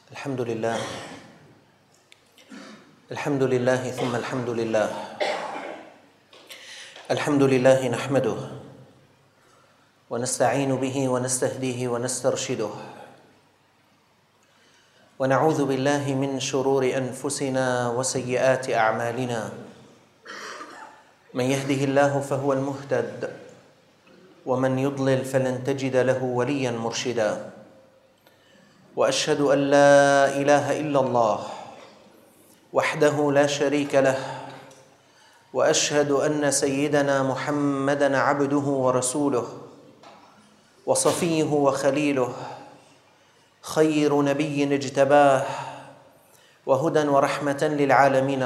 الحمد لله الحمد لله ثم الحمد لله. الحمد لله نحمده ونستعين به ونستهديه ونسترشده، ونعوذ بالله من شرور أنفسنا وسيئات أعمالنا. من يهده الله فهو المهتد، ومن يضلل فلن تجد له وليا مرشدا. وأشهد أن لا إله إلا الله وحده لا شريك له، وأشهد أن سيدنا محمدًا عبده ورسوله وصفيه وخليله، خير نبي اجتباه وهدى ورحمة للعالمين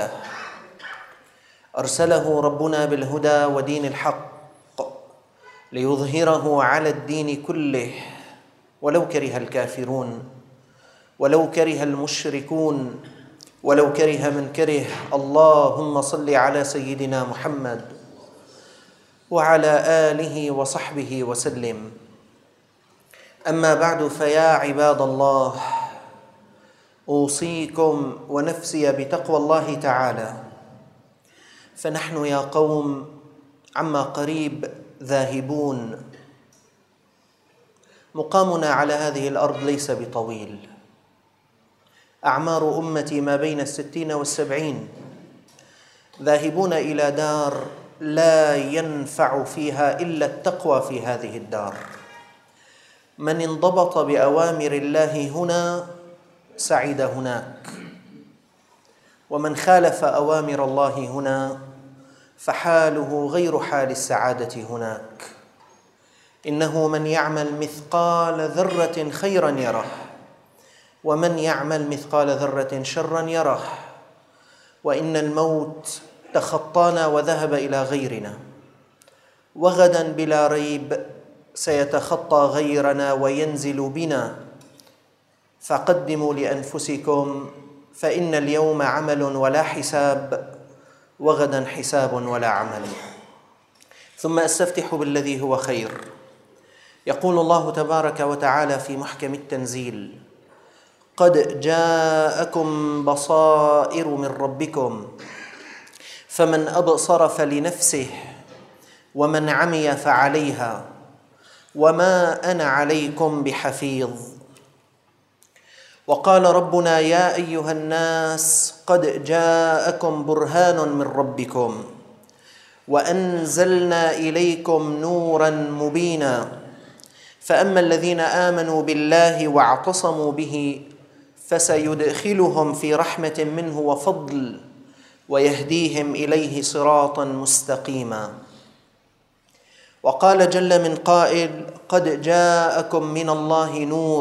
أرسله ربنا بالهدى ودين الحق ليظهره على الدين كله، ولو كره الكافرون، ولو كره المشركون، ولو كره من كره. اللهم صل على سيدنا محمد وعلى آله وصحبه وسلم. أما بعد، فيا عباد الله، أوصيكم ونفسي بتقوى الله تعالى، فنحن يا قوم عما قريب ذاهبون. مقامنا على هذه الأرض ليس بطويل، أعمار أمتي ما بين 60 و70، ذاهبون إلى دار لا ينفع فيها إلا التقوى في هذه الدار. من انضبط بأوامر الله هنا سعد هناك، ومن خالف أوامر الله هنا فحاله غير حال السعادة هناك. إنه من يعمل مثقال ذرة خيرا يره، ومن يعمل مثقال ذرة شرا يره. وإن الموت تخطانا وذهب إلى غيرنا، وغدا بلا ريب سيتخطى غيرنا وينزل بنا. فقدموا لأنفسكم، فإن اليوم عمل ولا حساب، وغدا حساب ولا عمل. ثم أستفتح بالذي هو خير. يقول الله تبارك وتعالى في محكم التنزيل: قد جاءكم بصائر من ربكم، فمن أبصر فلنفسه، ومن عمي فعليها، وما أنا عليكم بحفيظ. وقال ربنا: يا أيها الناس قد جاءكم برهان من ربكم، وأنزلنا إليكم نورا مبينا. فأما الذين آمنوا بالله واعتصموا به فسيدخلهم في رحمة منه وفضل، ويهديهم إليه صراطا مستقيما. وقال جل من قائل: قد جاءكم من الله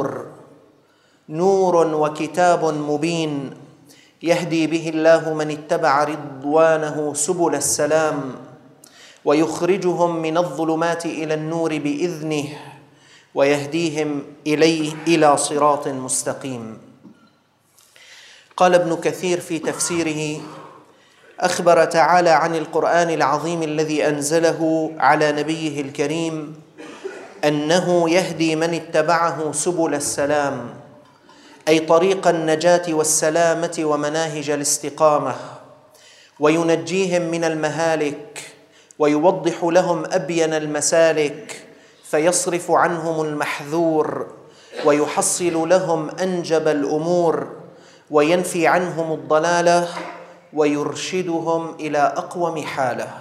نور وكتاب مبين، يهدي به الله من اتبع رضوانه سبل السلام، ويخرجهم من الظلمات إلى النور بإذنه، ويهديهم إليه إلى صراط مستقيم. قال ابن كثير في تفسيره: أخبر تعالى عن القرآن العظيم الذي أنزله على نبيه الكريم أنه يهدي من اتبعه سبل السلام، أي طريق النجاة والسلامة ومناهج الاستقامة، وينجيهم من المهالك، ويوضح لهم أبين المسالك، فيصرف عنهم المحذور، ويحصل لهم أنجب الأمور، وينفي عنهم الضلالة، ويرشدهم إلى أقوم حالة.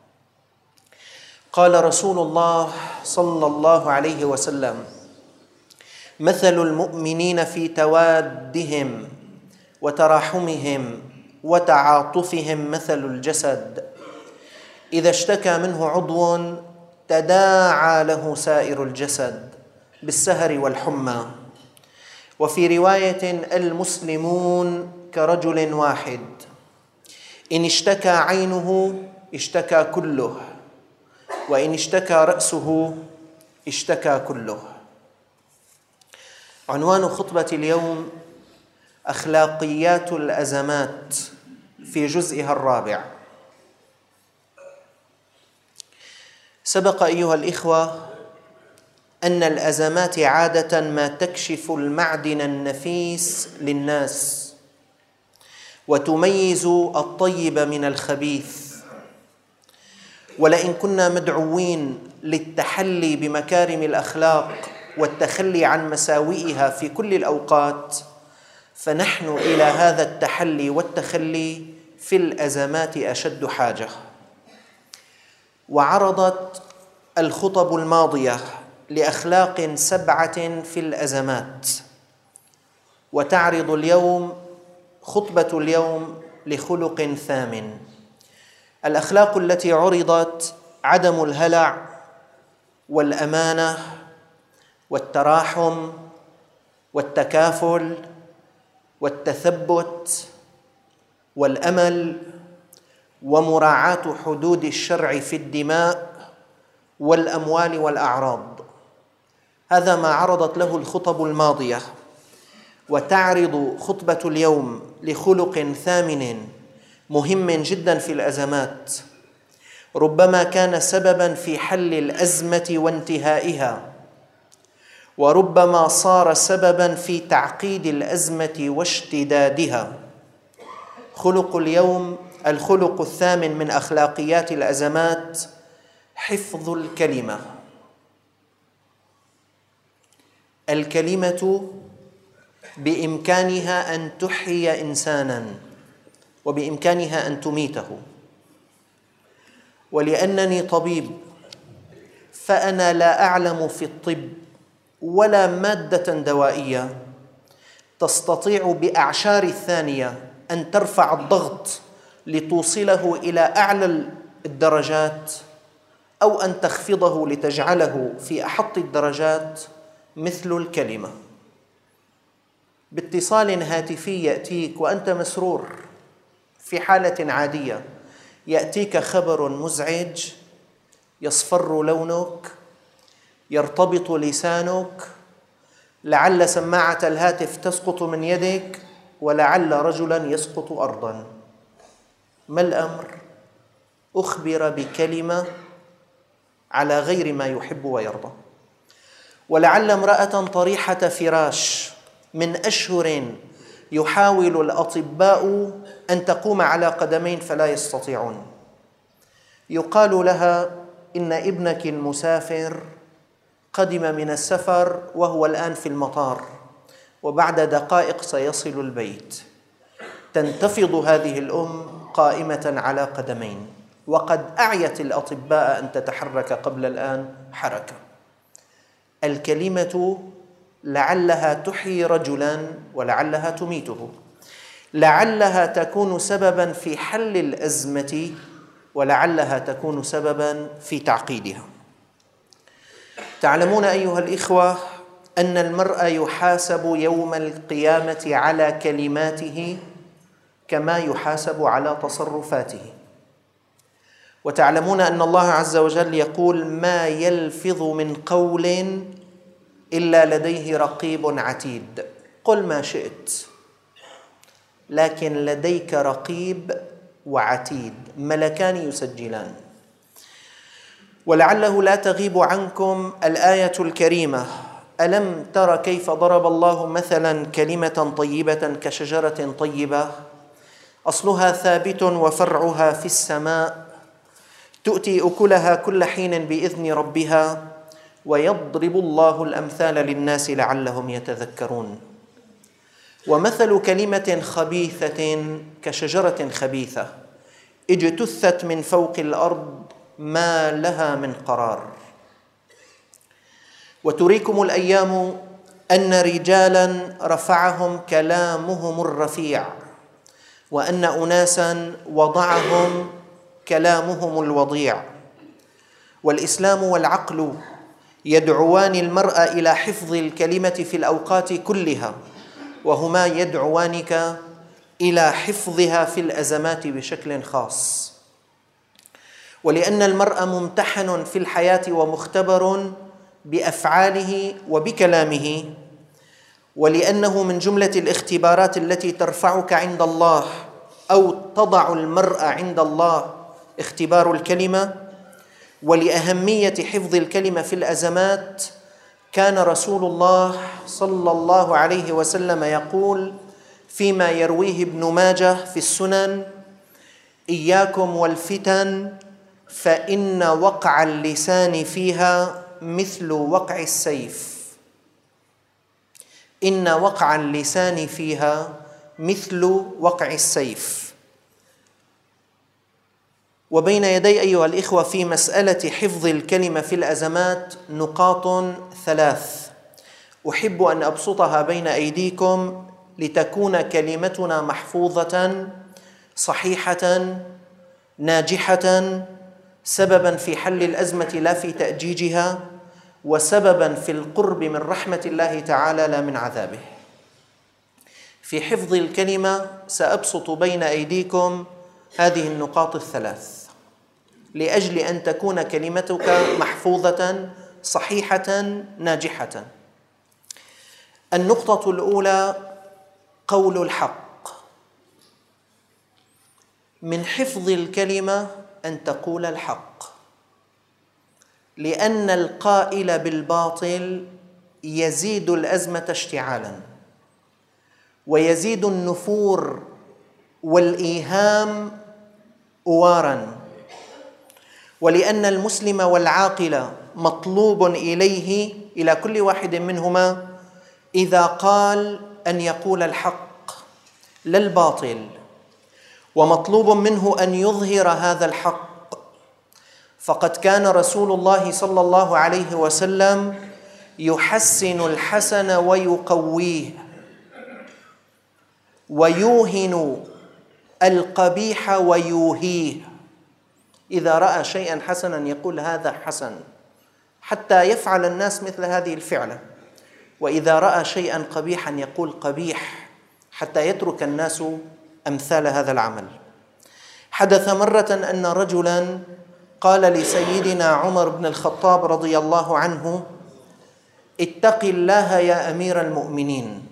قال رسول الله صلى الله عليه وسلم: مثل المؤمنين في توادهم وتراحمهم وتعاطفهم مثل الجسد، إذا اشتكى منه عضو تداعى له سائر الجسد بالسهر والحمى. وفي رواية: المسلمون كرجل واحد، إن اشتكى عينه اشتكى كله، وإن اشتكى رأسه اشتكى كله. عنوان خطبة اليوم: أخلاقيات الأزمات، في جزئها الرابع. سبق أيها الإخوة أن الأزمات عادة ما تكشف المعدن النفيس للناس وتميز الطيب من الخبيث. ولئن كنا مدعوين للتحلي بمكارم الأخلاق والتخلي عن مساوئها في كل الأوقات، فنحن إلى هذا التحلي والتخلي في الأزمات أشد حاجة. وعرضت الخطب الماضية لأخلاق 7 في الأزمات، وتعرض اليوم خطبة اليوم لخلق 8. الأخلاق التي عرضت: عدم الهلع والأمانة والتراحم والتكافل والتثبت والأمل ومراعاة حدود الشرع في الدماء والأموال والأعراض. هذا ما عرضت له الخطب الماضية. وتعرض خطبة اليوم لخلق 8 مهم جدا في الأزمات، ربما كان سببا في حل الأزمة وانتهائها، وربما صار سببا في تعقيد الأزمة واشتدادها. خلق اليوم، الخلق 8 من أخلاقيات الأزمات: حفظ الكلمة. الكلمة بإمكانها أن تحيي إنسانا وبإمكانها أن تميته. ولأنني طبيب فأنا لا أعلم في الطب ولا مادة دوائية تستطيع بأعشار الثانية أن ترفع الضغط لتوصله إلى أعلى الدرجات أو أن تخفضه لتجعله في أحط الدرجات مثل الكلمة. باتصال هاتفي يأتيك وأنت مسرور في حالة عادية، يأتيك خبر مزعج، يصفر لونك، يرتبط لسانك، لعل سماعة الهاتف تسقط من يدك، ولعل رجلا يسقط أرضا. ما الأمر؟ أخبر بكلمة على غير ما يحب ويرضى. ولعل امرأة طريحة فراش من أشهر يحاول الأطباء أن تقوم على قدمين فلا يستطيعون. يقال لها: إن ابنك المسافر قدم من السفر وهو الآن في المطار، وبعد دقائق سيصل البيت. تنتفض هذه الأم قائمة على قدمين، وقد أعيت الأطباء أن تتحرك قبل الآن حركة. الكلمة لعلها تحيي رجلا ولعلها تميته، لعلها تكون سببا في حل الأزمة ولعلها تكون سببا في تعقيدها. تعلمون أيها الإخوة أن المرء يحاسب يوم القيامة على كلماته كما يحاسب على تصرفاته. وتعلمون أن الله عز وجل يقول: ما يلفظ من قول إلا لديه رقيب عتيد. قل ما شئت، لكن لديك رقيب وعتيد، ملكان يسجلان. ولعله لا تغيب عنكم الآية الكريمة: ألم تر كيف ضرب الله مثلا كلمة طيبة كشجرة طيبة أصلها ثابت وفرعها في السماء تؤتي أكلها كل حين بإذن ربها ويضرب الله الأمثال للناس لعلهم يتذكرون. ومثل كلمة خبيثة كشجرة خبيثة اجتثت من فوق الأرض ما لها من قرار. وتريكم الأيام أن رجالا رفعهم كلامهم الرفيع، وأن أناسا وضعهم كلامهم الوضيع. والإسلام والعقل يدعوان المرء إلى حفظ الكلمة في الأوقات كلها، وهما يدعوانك إلى حفظها في الأزمات بشكل خاص. ولأن المرء ممتحن في الحياة ومختبر بأفعاله وبكلامه، ولأنه من جملة الاختبارات التي ترفعك عند الله أو تضع المرء عند الله اختبار الكلمة. ولأهمية حفظ الكلمة في الأزمات كان رسول الله صلى الله عليه وسلم يقول فيما يرويه ابن ماجه في السنن: إياكم والفتن فإن وقع اللسان فيها مثل وقع السيف. إن وقع اللسان فيها مثل وقع السيف. وبين يدي أيها الإخوة في مسألة حفظ الكلمة في الأزمات نقاط 3 أحب أن أبسطها بين أيديكم لتكون كلمتنا محفوظة صحيحة ناجحة، سببا في حل الأزمة لا في تأجيجها، وسببا في القرب من رحمة الله تعالى لا من عذابه. في حفظ الكلمة سأبسط بين أيديكم هذه النقاط 3 لأجل أن تكون كلمتك محفوظة صحيحة ناجحة. النقطة الأولى: قول الحق. من حفظ الكلمة أن تقول الحق، لأن القائل بالباطل يزيد الأزمة اشتعالاً، ويزيد النفور والإيهام أواراً، ولأن المسلم والعاقل مطلوب إلى كل واحد منهما إذا قال أن يقول الحق لا الباطل، ومطلوب منه أن يظهر هذا الحق. فقد كان رسول الله صلى الله عليه وسلم يحسن الحسن ويقويه، ويوهن القبيح ويوهيه. إذا رأى شيئا حسنا يقول هذا حسن حتى يفعل الناس مثل هذه الفعلة، وإذا رأى شيئا قبيحا يقول قبيح حتى يترك الناس أمثال هذا العمل. حدث مرة أن رجلا قال لسيدنا عمر بن الخطاب رضي الله عنه: اتق الله يا أمير المؤمنين.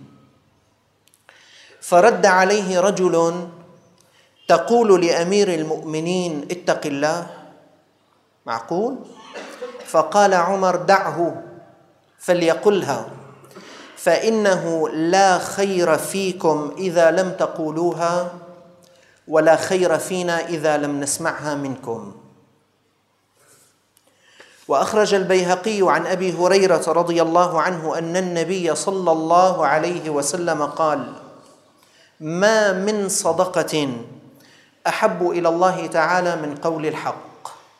فرد عليه رجل: تقول لأمير المؤمنين اتق الله؟ معقول؟ فقال عمر: دعه فليقلها، فإنه لا خير فيكم إذا لم تقولوها، ولا خير فينا إذا لم نسمعها منكم. وأخرج البيهقي عن أبي هريرة رضي الله عنه أن النبي صلى الله عليه وسلم قال: ما من صدقة أحب إلى الله تعالى من قول الحق.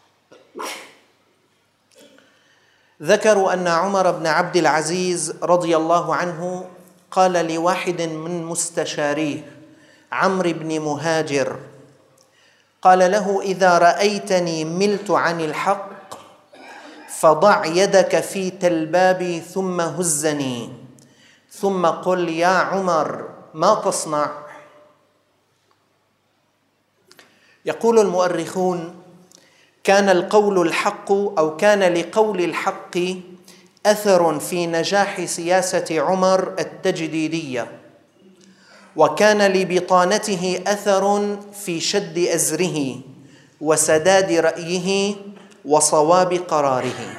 ذكروا أن عمر بن عبد العزيز رضي الله عنه قال لواحد من مستشاريه عمرو بن مهاجر، قال له: إذا رأيتني ملت عن الحق فضع يدك في تلبابي ثم هزني، ثم قل يا عمر ما تصنع؟ يقول المؤرخون: كان القول الحق أو كان لقول الحق أثر في نجاح سياسة عمر التجديدية، وكان لبطانته أثر في شد أزره وسداد رأيه وصواب قراره.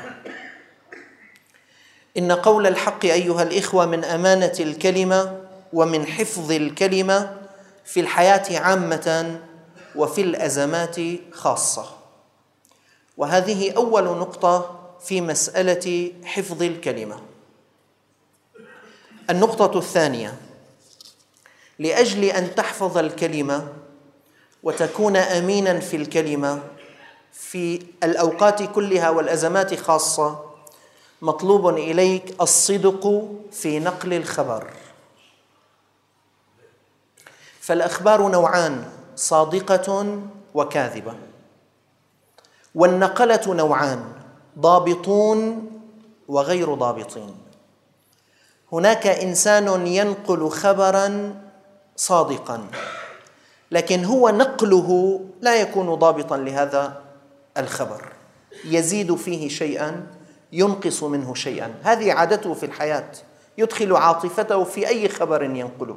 إن قول الحق أيها الإخوة من أمانة الكلمة ومن حفظ الكلمة في الحياة عامة وفي الأزمات خاصة. وهذه أول نقطة في مسألة حفظ الكلمة. النقطة الثانية: لأجل أن تحفظ الكلمة وتكون أمينا في الكلمة في الأوقات كلها والأزمات خاصة، مطلوب إليك الصدق في نقل الخبر. فالأخبار نوعان: صادقة وكاذبة. والنقلة نوعان: ضابطون وغير ضابطين. هناك إنسان ينقل خبراً صادقاً، لكن هو نقله لا يكون ضابطاً لهذا الخبر، يزيد فيه شيئاً ينقص منه شيئاً. هذه عادته في الحياة، يدخل عاطفته في أي خبر ينقله.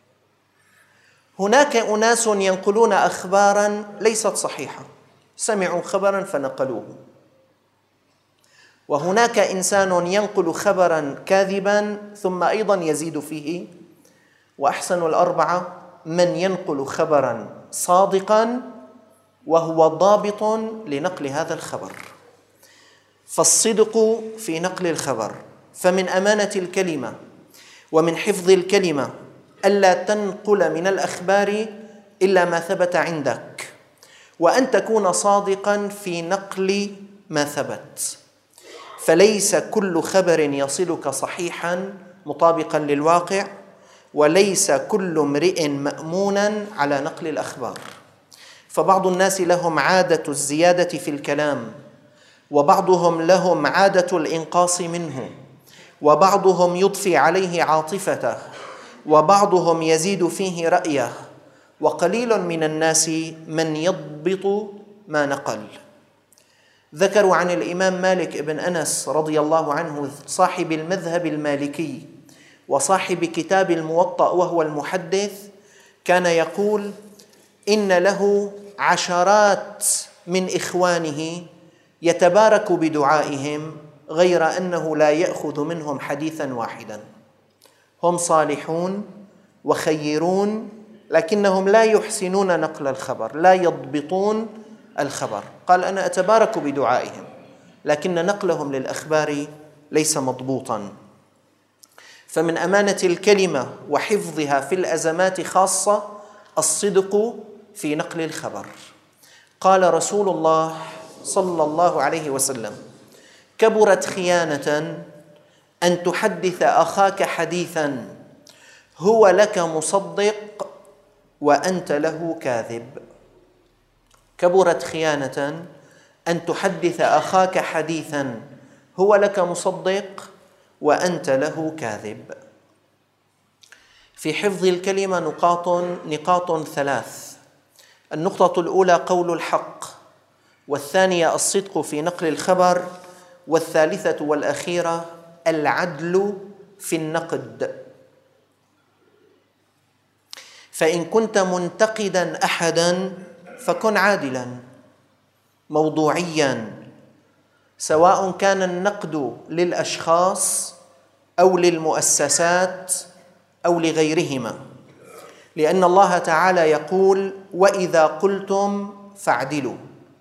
هناك أناس ينقلون أخباراً ليست صحيحة، سمعوا خبراً فنقلوه. وهناك إنسان ينقل خبرا كاذبا ثم أيضا يزيد فيه. وأحسن الأربعة من ينقل خبرا صادقا وهو ضابط لنقل هذا الخبر. فالصدق في نقل الخبر. فمن أمانة الكلمة ومن حفظ الكلمة ألا تنقل من الأخبار إلا ما ثبت عندك، وأن تكون صادقا في نقل ما ثبت. فليس كل خبر يصلك صحيحا مطابقا للواقع، وليس كل امرئ مأمونا على نقل الأخبار. فبعض الناس لهم عادة الزيادة في الكلام، وبعضهم لهم عادة الإنقاص منه، وبعضهم يضفي عليه عاطفته، وبعضهم يزيد فيه رأيه، وقليل من الناس من يضبط ما نقل. ذكروا عن الإمام مالك بن أنس رضي الله عنه صاحب المذهب المالكي وصاحب كتاب الموطأ وهو المحدث، كان يقول إن له عشرات من إخوانه يتبارك بدعائهم غير أنه لا يأخذ منهم حديثا واحدا. هم صالحون وخيرون لكنهم لا يحسنون نقل الخبر، لا يضبطون الخبر. قال أنا أتبارك بدعائهم لكن نقلهم للأخبار ليس مضبوطا. فمن أمانة الكلمة وحفظها في الأزمات خاصة الصدق في نقل الخبر. قال رسول الله صلى الله عليه وسلم: كبرت خيانة أن تحدث أخاك حديثا هو لك مصدق وأنت له كاذب. كبرت خيانة أن تحدث أخاك حديثا هو لك مصدق وأنت له كاذب. في حفظ الكلمة نقاط ثلاث. النقطة الأولى قول الحق، والثانية الصدق في نقل الخبر، والثالثة والأخيرة العدل في النقد. فإن كنت منتقدا أحدا فكن عادلا موضوعيا، سواء كان النقد للأشخاص أو للمؤسسات أو لغيرهما، لأن الله تعالى يقول: وإذا قلتم فاعدلوا.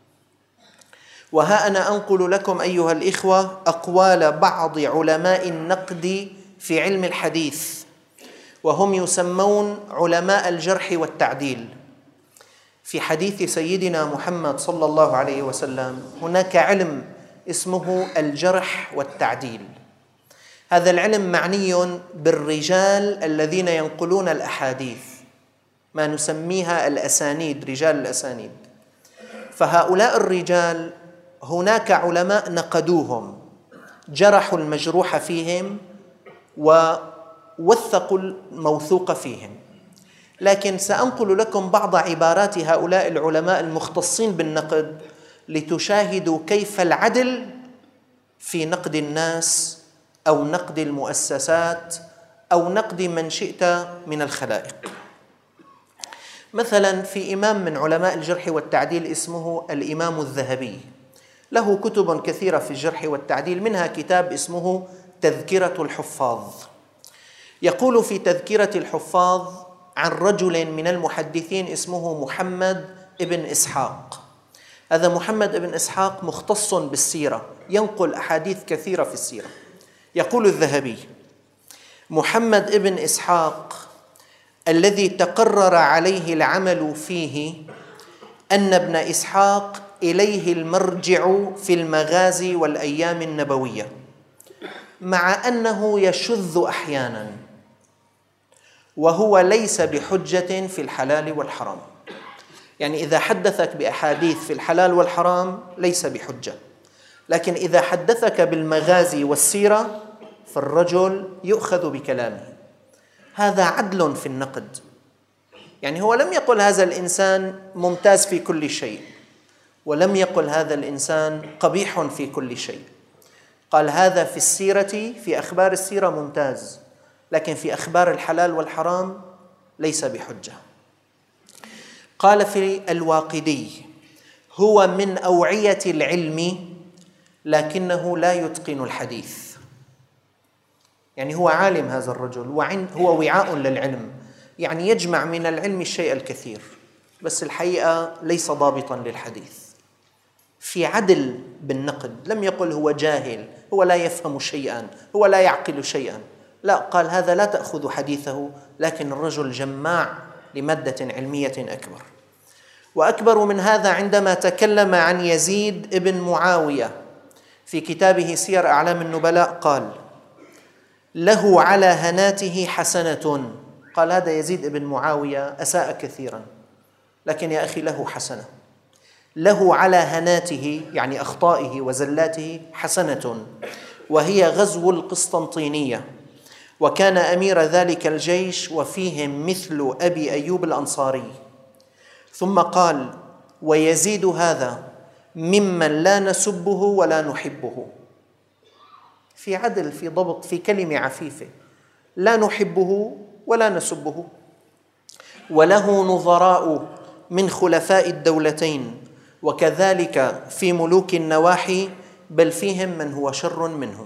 وها أنا أنقل لكم أيها الإخوة أقوال بعض علماء النقد في علم الحديث، وهم يسمون علماء الجرح والتعديل. في حديث سيدنا محمد صلى الله عليه وسلم هناك علم اسمه الجرح والتعديل. هذا العلم معني بالرجال الذين ينقلون الأحاديث، ما نسميها الأسانيد، رجال الأسانيد. فهؤلاء الرجال هناك علماء نقدوهم، جرحوا المجروح فيهم ووثقوا الموثوق فيهم. لكن سأنقل لكم بعض عبارات هؤلاء العلماء المختصين بالنقد لتشاهدوا كيف العدل في نقد الناس أو نقد المؤسسات أو نقد من شئت من الخلائق. مثلا في إمام من علماء الجرح والتعديل اسمه الإمام الذهبي، له كتب كثيرة في الجرح والتعديل، منها كتاب اسمه تذكرة الحفاظ. يقول في تذكرة الحفاظ عن رجل من المحدثين اسمه محمد ابن إسحاق. هذا محمد ابن إسحاق مختص بالسيرة، ينقل أحاديث كثيرة في السيرة. يقول الذهبي: محمد ابن إسحاق الذي تقرر عليه العمل فيه أن ابن إسحاق إليه المرجع في المغازي والأيام النبوية، مع أنه يشذ أحيانا، وهو ليس بحجة في الحلال والحرام. يعني إذا حدثك بأحاديث في الحلال والحرام ليس بحجة، لكن إذا حدثك بالمغازي والسيرة فالرجل يؤخذ بكلامه. هذا عدل في النقد. يعني هو لم يقل هذا الإنسان ممتاز في كل شيء، ولم يقل هذا الإنسان قبيح في كل شيء. قال هذا في السيرة، في أخبار السيرة ممتاز، لكن في أخبار الحلال والحرام ليس بحجة. قال في الواقدي: هو من أوعية العلم لكنه لا يتقن الحديث. يعني هو عالم هذا الرجل، هو وعاء للعلم، يعني يجمع من العلم الشيء الكثير، بس الحقيقة ليس ضابطا للحديث. في عدل بالنقد، لم يقل هو جاهل، هو لا يفهم شيئا، هو لا يعقل شيئا، لا، قال هذا لا تأخذ حديثه، لكن الرجل جماع لمادة علمية أكبر. وأكبر من هذا عندما تكلم عن يزيد ابن معاوية في كتابه سير أعلام النبلاء، قال له على هناته حسنة. قال هذا يزيد ابن معاوية أساء كثيرا، لكن يا أخي له حسنة. له على هناته يعني أخطائه وزلاته حسنة، وهي غزو القسطنطينية، وكان أمير ذلك الجيش وفيهم مثل أبي أيوب الأنصاري. ثم قال ويزيد هذا ممن لا نسبه ولا نحبه. في عدل، في ضبط، في كلمة عفيفة، لا نحبه ولا نسبه. وله نظراء من خلفاء الدولتين، وكذلك في ملوك النواحي، بل فيهم من هو شر منه.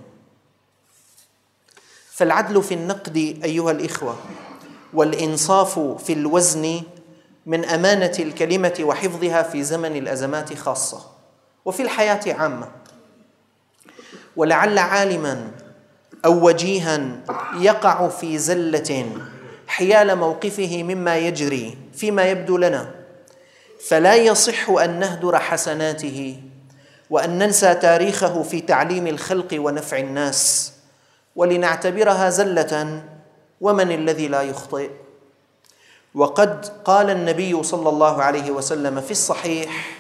فالعدل في النقد أيها الإخوة والإنصاف في الوزن من أمانة الكلمة وحفظها في زمن الأزمات خاصة، وفي الحياة عامة. ولعل عالما أو وجيها يقع في زلة حيال موقفه مما يجري فيما يبدو لنا، فلا يصح أن نهدر حسناته وأن ننسى تاريخه في تعليم الخلق ونفع الناس، ولنعتبرها زلة. ومن الذي لا يخطئ؟ وقد قال النبي صلى الله عليه وسلم في الصحيح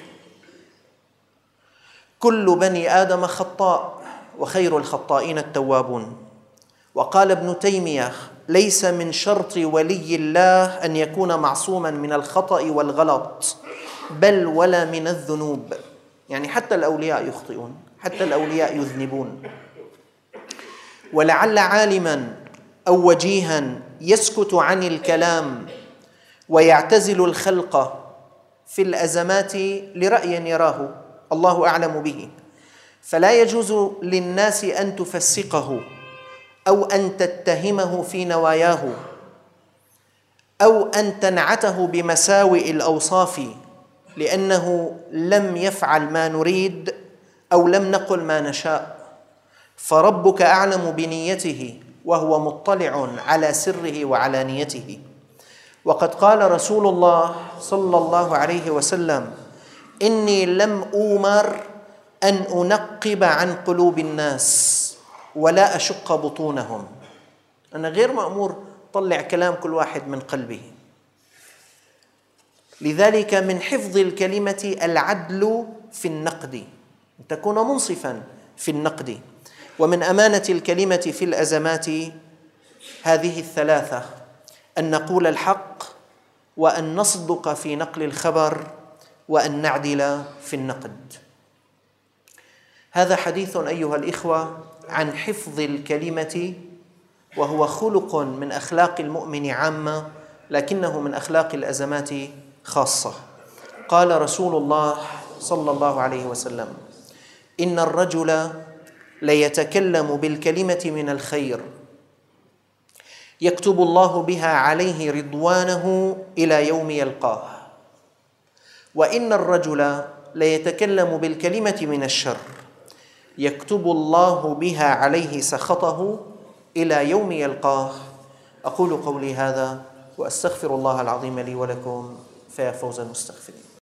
كل بني آدم خطاء وخير الخطائين التوابون. وقال ابن تيمية ليس من شرط ولي الله أن يكون معصوما من الخطأ والغلط، بل ولا من الذنوب. يعني حتى الأولياء يخطئون، حتى الأولياء يذنبون. ولعل عالما أو وجيها يسكت عن الكلام ويعتزل الخلق في الأزمات لرأي يراه الله أعلم به، فلا يجوز للناس أن تفسقه أو أن تتهمه في نواياه أو أن تنعته بمساوئ الأوصاف، لأنه لم يفعل ما نريد أو لم نقل ما نشاء. فربك أعلم بنيته وهو مطلع على سره وعلانيته. وقد قال رسول الله صلى الله عليه وسلم إني لم أؤمر أن أنقب عن قلوب الناس ولا أشق بطونهم. أنا غير مأمور طلع كلام كل واحد من قلبه. لذلك من حفظ الكلمة العدل في النقد، أن تكون منصفا في النقد. ومن أمانة الكلمة في الأزمات هذه الثلاثة: أن نقول الحق، وأن نصدق في نقل الخبر، وأن نعدل في النقد. هذا حديث أيها الإخوة عن حفظ الكلمة، وهو خلق من أخلاق المؤمن عامة، لكنه من أخلاق الأزمات خاصة. قال رسول الله صلى الله عليه وسلم إن الرجل ليتكلم بالكلمة من الخير يكتب الله بها عليه رضوانه إلى يوم يلقاه، وإن الرجل ليتكلم بالكلمة من الشر يكتب الله بها عليه سخطه إلى يوم يلقاه. أقول قولي هذا وأستغفر الله العظيم لي ولكم، فيا فوز المستغفرين.